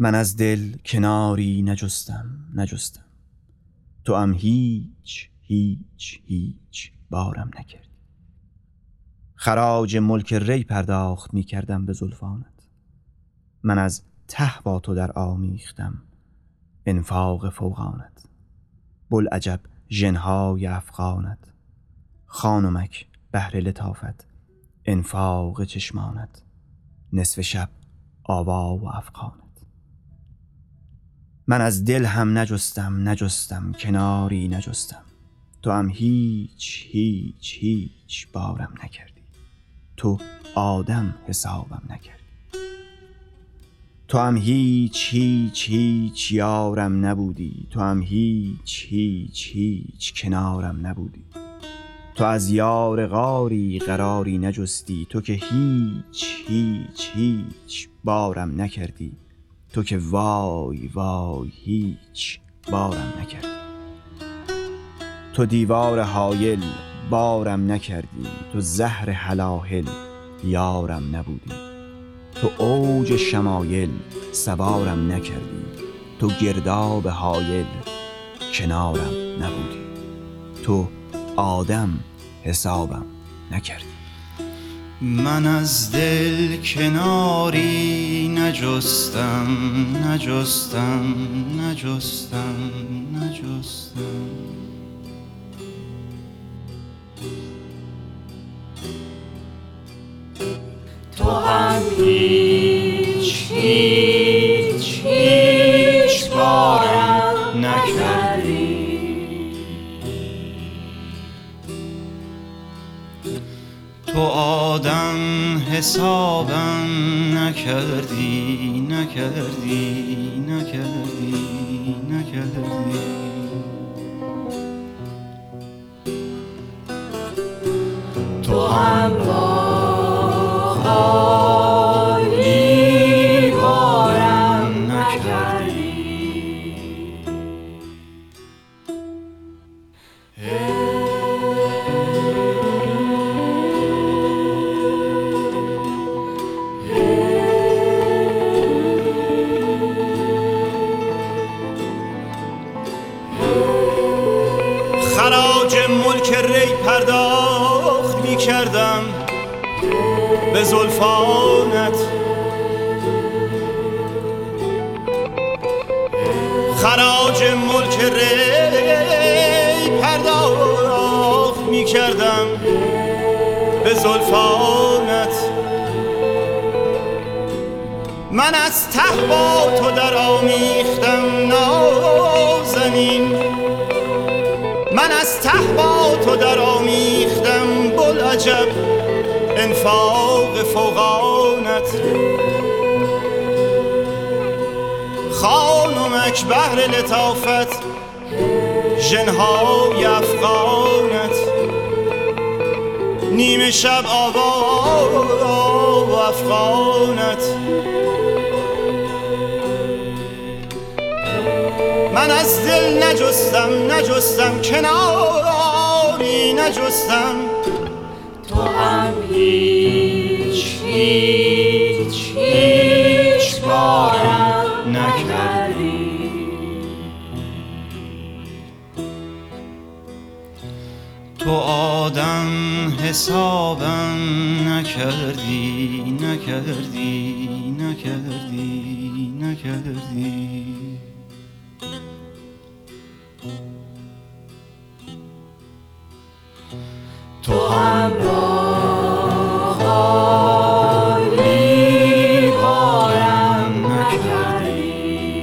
من از دل کناری نجستم تو هم هیچ بارم نکردی. خراج ملک ری پرداخت می کردم به زلفانت. من از ته با تو در آمیختم انفاق فوقانت. بوالعجب ژنهای افغانت، خانمک بهر لطافت انفاق چشمانت. نصف شب آوا و افغانت. من از دل هم نجستم کناری نجستم تو هم هیچ بارم نکردی. تو آدم حسابم نکردی. تو هم هیچ یارم نبودی. تو هم هیچ کنارم نبودی. تو از یار غاری قراری نجستی. تو که هیچ بارم نکردی. تو که وای هیچ بارم نکردی. تو دیوار حایل بارم نکردی. تو زهر هلاهل یارم نبودی. تو اوج شمایل سوارم نکردی. تو گرداب حایل کنارم نبودی. تو آدم حسابم نکردی. من از دل کناری نجستم تو هم هیچ بارم نکردی. تو آدم حسابم نکردی. تو هم با خالی بارم نکردی. خراج ملک ری پرداخت می کردم به زلفانت. خراج ملک ری پرداخت می کردم به زلفانت. من از ته با تو در آمیختم نازنین. من از ته با تو در آمیختم بوالعجب انفاق فوقانت. خانمک بهر لطافت ژنهای افغانت. نیمه شب آوا و افغانت. من از دل نجستم کناری نجستم تو هم هیچ بارم نکردی. تو آدم حسابم نکردی. تو هم با خالی بارم نکردی.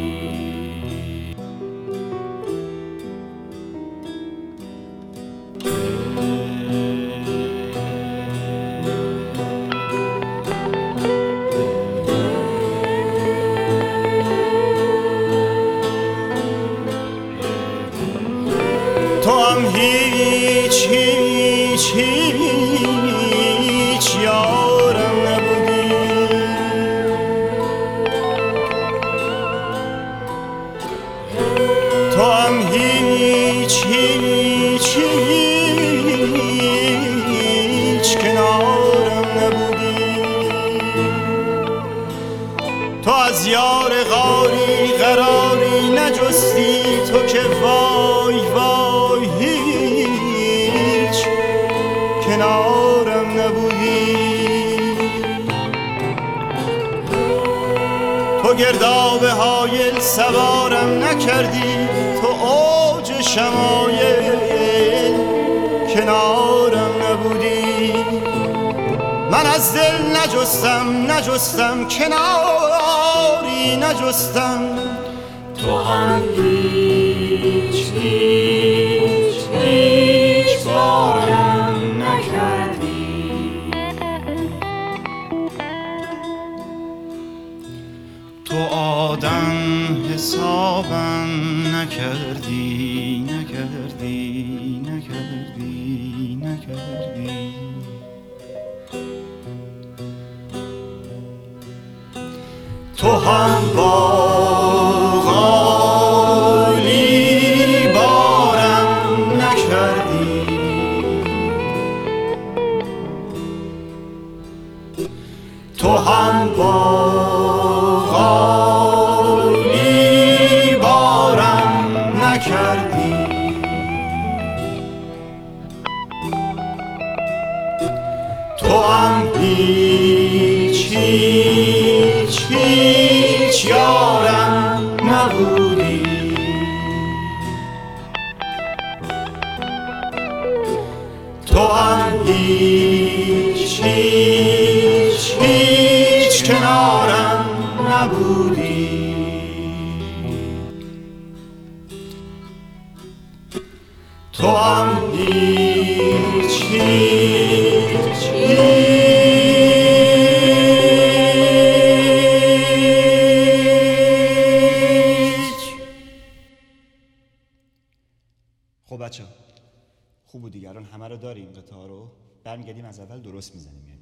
تو هم هیچ یارم نبودی. تو هم هیچ کنارم نبودی. تو از یار یاری قراری نجستی تو که وای وای هیچ کنارم نبودی. تو گرداب حایل سوارم نکردی، تو اوج شمایل کنارم نبودی. من از دل نجستم کناری نجستم، تو هم هیچ بارم نکردی. تو آدم حسابم نکردی. تو هم باقالی بارم نکردی. تو هم باقالی بارم نکردی. تو هم هیچ یارم نبودی. تو هم هیچ کنارم نبودی. تو هم هیچ خب بچه خوب بود دیگه. الان همه رو داریم قطعه رو برمیگردیم از اول درست میزنیم.